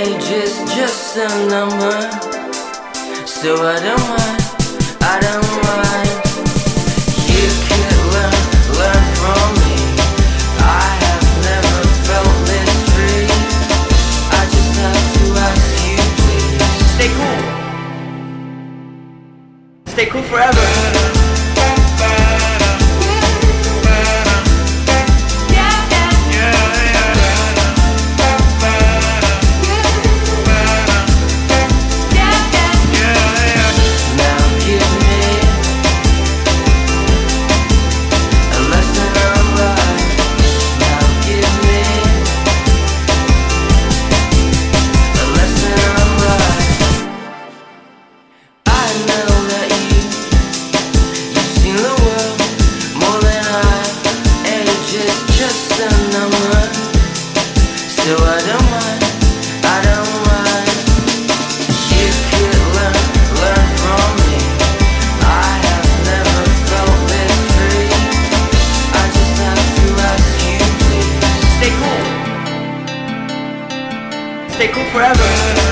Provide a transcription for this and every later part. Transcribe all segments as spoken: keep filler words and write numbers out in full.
age is just a number, so I don't mind, I don't mind. You could learn, learn from me. I have never felt this free. I just have to ask you, please. Stay cool. Stay cool forever. Stay cool forever.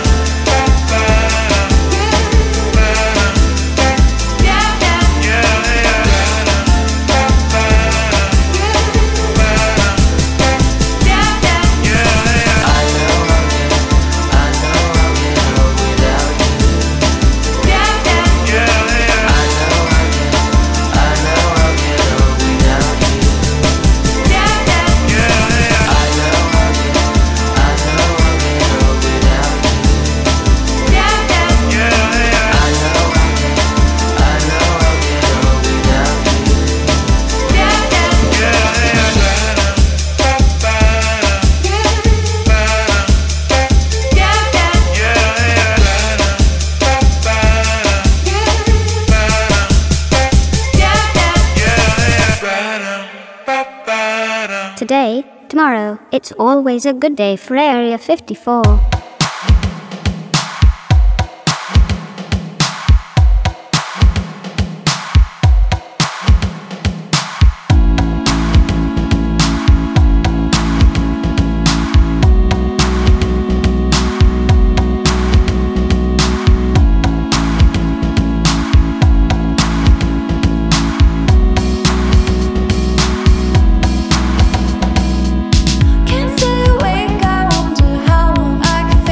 Today, tomorrow, it's always a good day for Area fifty-four. Can't stay awake, I wonder how long I could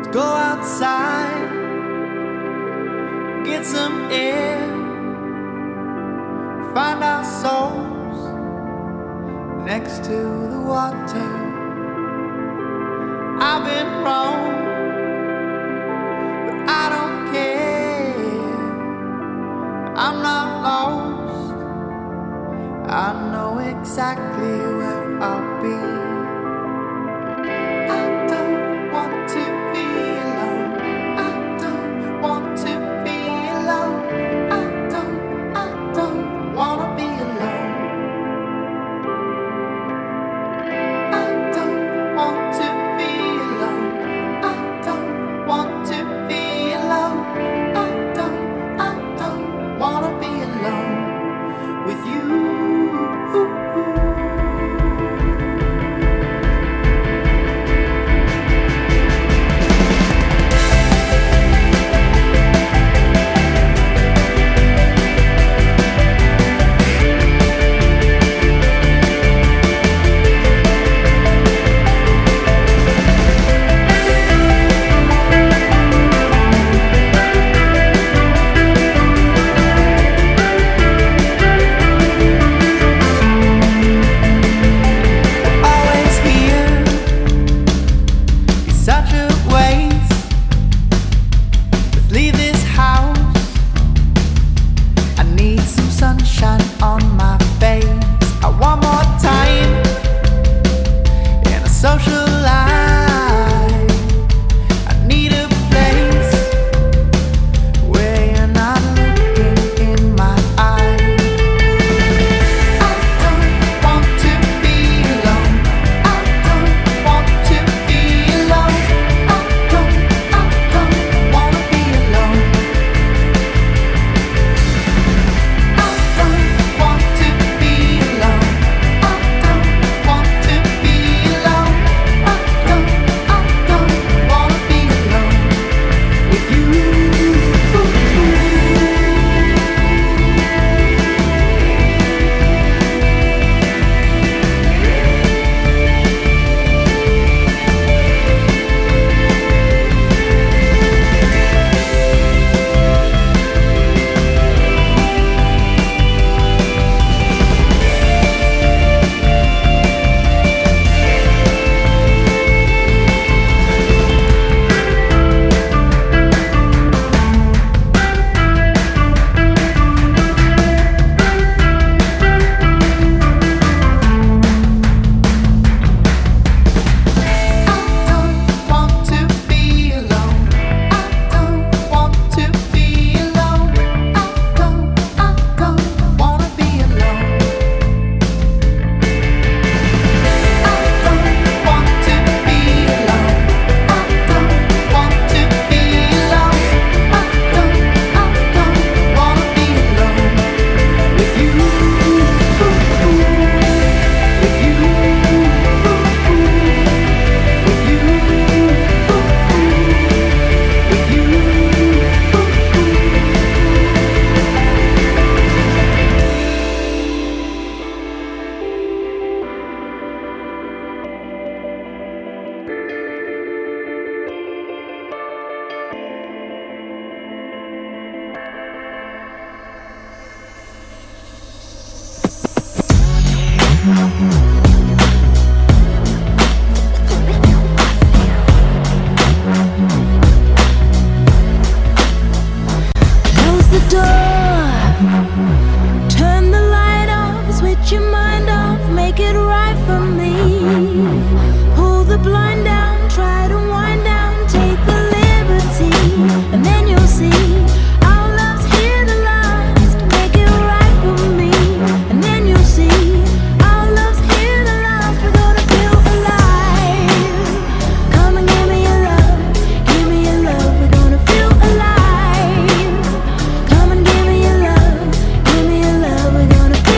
go outside, get some air, find our souls next to the water. I've been wrong, but I don't care. I'm not lost, I know exactly where I'll be. I don't want to be alone. I don't want to be alone. I don't, I don't wanna be alone. I don't want to be alone. I don't want to be alone. I don't, I don't wanna be alone with you.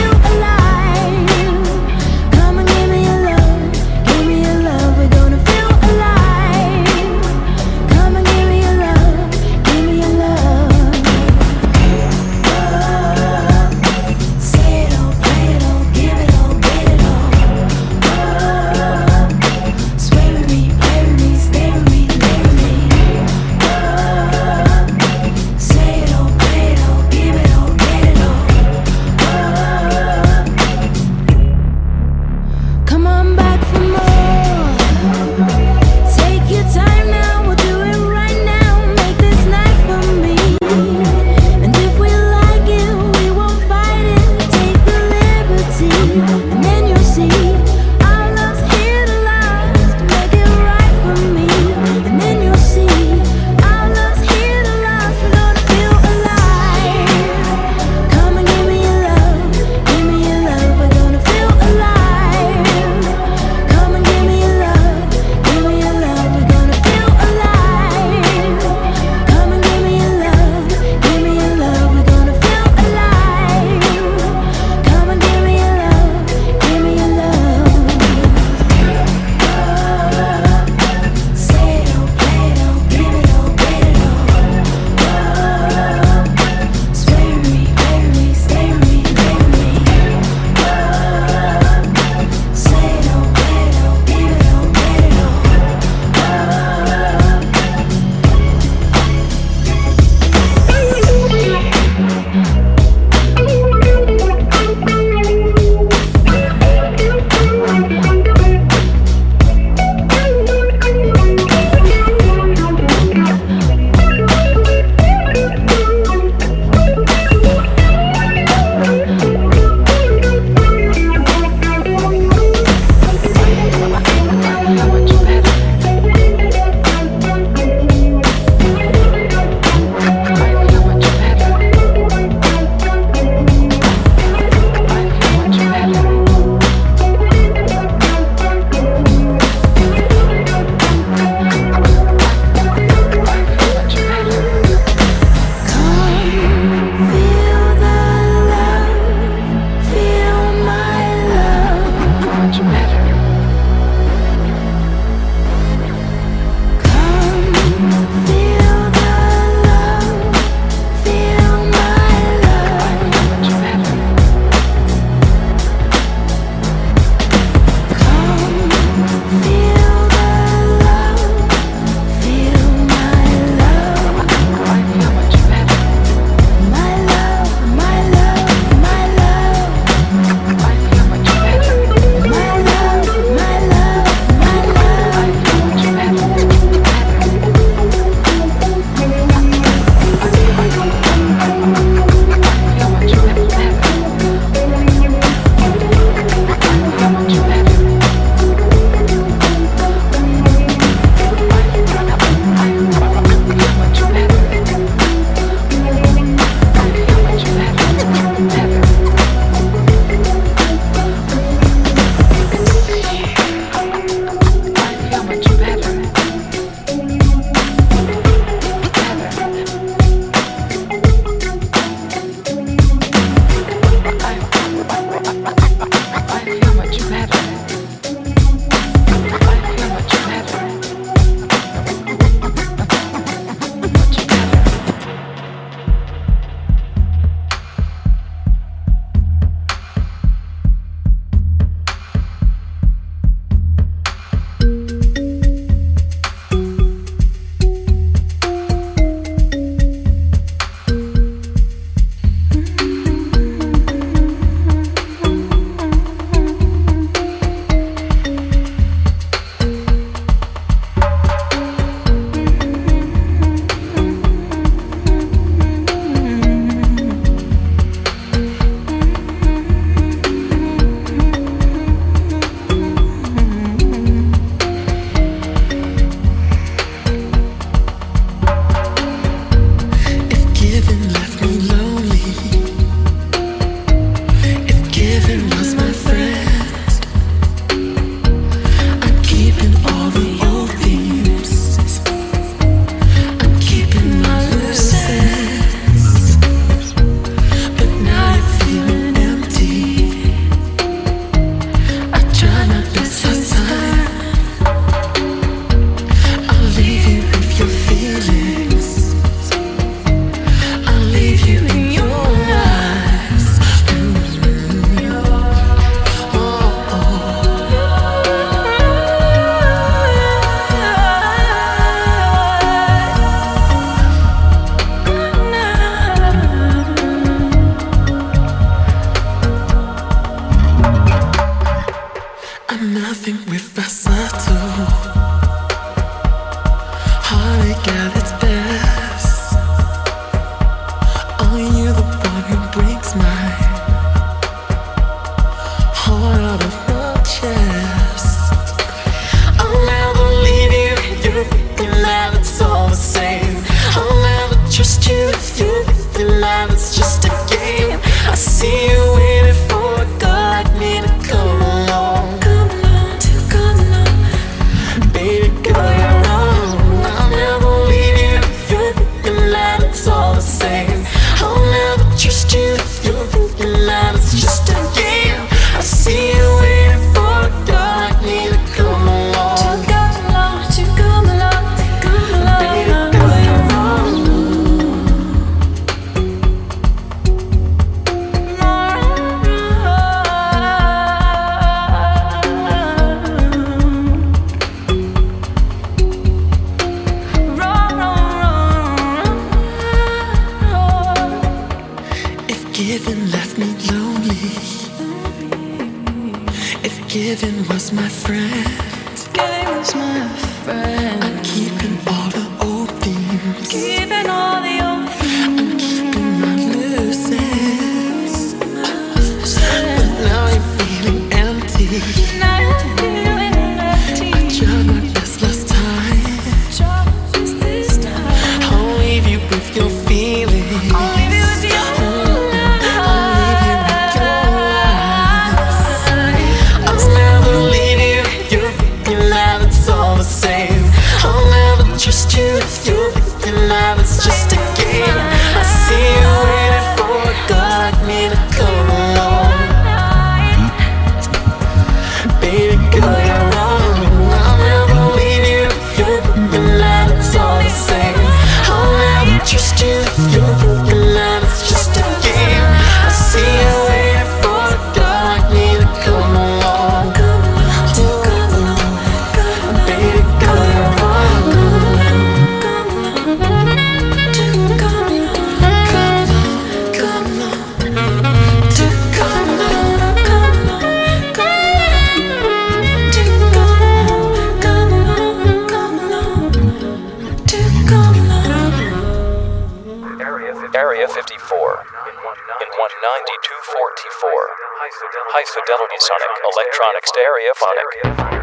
Feel nothing with a subtle heartache at its best. Are you the one who breaks my heart out of my chest? I'll never leave you if you're thinking that it's all the same. I'll never trust you if you're thinking that it's just a game. I see you waiting for a girl like me to come along. Come along, to come along. Baby girl, you're wrong. I'll never leave you if you're thinking that it's all the same. I'll never trust you if you're thinking that it's just a game. I see you waiting for a girl like me to come along. To come along, to come along, to come along. Baby girl, you're wrong. If giving left me lonely, if giving was my friend, Giving was my friend. I'm keeping all the old themes, Keeping all the old I'm keeping my loose ends. But now I'm feeling empty. Now you're feeling empty. I tried my best last time. Just this time. I'll leave you with your feelings. I'll leave you with your I'll leave you with your lies. I'll never leave you if you're thinking that it's all the same. I'll never trust you if you're thinking that it's just a game. I see you waiting for a girl like me to come along. Baby girl, you're wrong. I'll never leave you if you're thinking that it's all the same. I'll never trust you if you're thinking that it's just a game. I see you waiting for a girl like me to come along. To come along, baby girl, you're wrong. To come along, come along, to come along, come along, to come along, come along, come along, to come along. Area, Area fifty-four in one ninety-two forty-four. High fidelity sonic electronics stereophonic.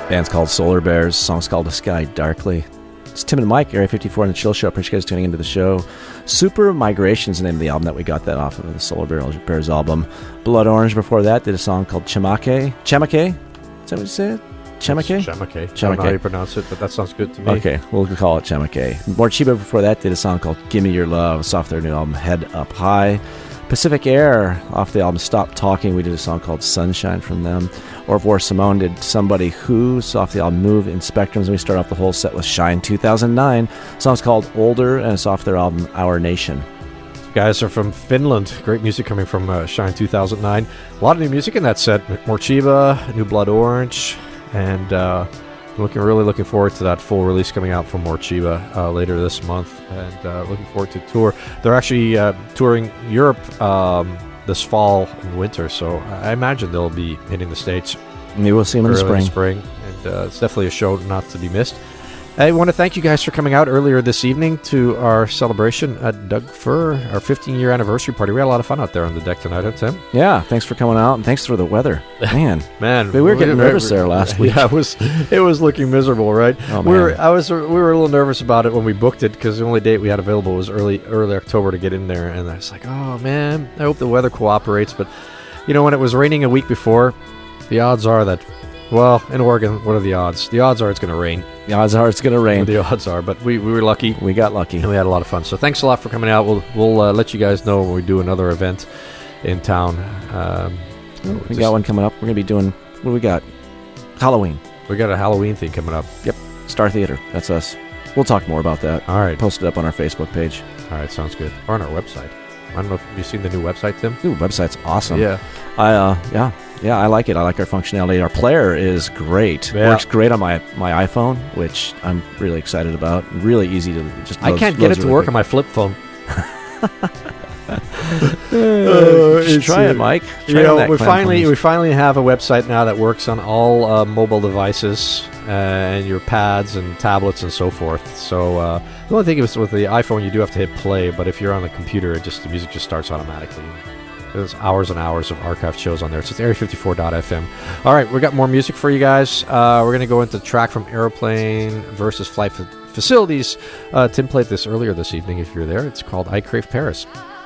Band's called Solar Bears. Song's called The Sky Darkly. It's Tim and Mike, Area fifty-four in the Chill Show. Appreciate you guys tuning into the show. Super Migration is the name of the album that we got that off of the Solar Bears album. Blood Orange before that did a song called Chemake. Chemake? Is that what you said? Chemake? Chemake. I don't know how you pronounce it, but that sounds good to me. Okay, we'll call it Chemake. Morchiba before that did a song called Gimme Your Love. It's off their new album Head Up High. Pacific Air off the album Stop Talking. We did a song called Sunshine from them. Orvor Simone did Somebody Who's off the album Move in Spectrums. And we start off the whole set with Shine two thousand nine. The song's called Older, and it's off their album Our Nation. Guys are from Finland. Great music coming from uh, Shine two thousand nine. A lot of new music in that set. Morchiba, New Blood Orange, and uh, looking really looking forward to that full release coming out from Morchiba uh, later this month, and uh, looking forward to tour. They're actually uh, touring Europe um, this fall and winter, so I imagine they'll be hitting the States. Maybe we'll see them in the early spring. spring, and uh, it's definitely a show not to be missed. I want to thank you guys for coming out earlier this evening to our celebration at Doug Fir, our fifteen-year anniversary party. We had a lot of fun out there on the deck tonight, huh, Tim? Yeah, thanks for coming out, and thanks for the weather. Man, man, we were getting nervous there last week. Yeah, it was it was looking miserable, right? Oh, we man. were I was we were a little nervous about it when we booked it because the only date we had available was early early October to get in there, and I was like, oh man, I hope the weather cooperates. But you know, when it was raining a week before, the odds are that. Well, in Oregon, what are the odds? The odds are it's going to rain. The odds are it's going to rain. The odds are, but we, we were lucky. We got lucky. And we had a lot of fun. So thanks a lot for coming out. We'll we'll uh, let you guys know when we do another event in town. Um, we just, got one coming up. We're going to be doing, what do we got? Halloween. We got a Halloween thing coming up. Yep. Star Theater. That's us. We'll talk more about that. All right. Post it up on our Facebook page. All right. Sounds good. Or on our website. I don't know if you've seen the new website, Tim. Ooh, website's awesome. Yeah. I uh yeah. Yeah, I like it. I like our functionality. Our player is great. Yeah. Works great on my, my iPhone, which I'm really excited about. Really easy to just I loads- can't get it loads to really work quick. on my flip phone. Uh, just try it, Mike. Try You it on know, that we clam finally phones. we finally have a website now that works on all uh, mobile devices uh, and your pads and tablets and so forth. So uh, the only thing is with the iPhone, you do have to hit play, but if you're on the computer, it just the music just starts automatically. There's hours and hours of archived shows on there. It's just area fifty-four dot f m. All right, we got more music for you guys. Uh, we're going to go into track from Airplane versus Flight Fa- Facilities. Uh, Tim played this earlier this evening if you're there. It's called I Crave Paris.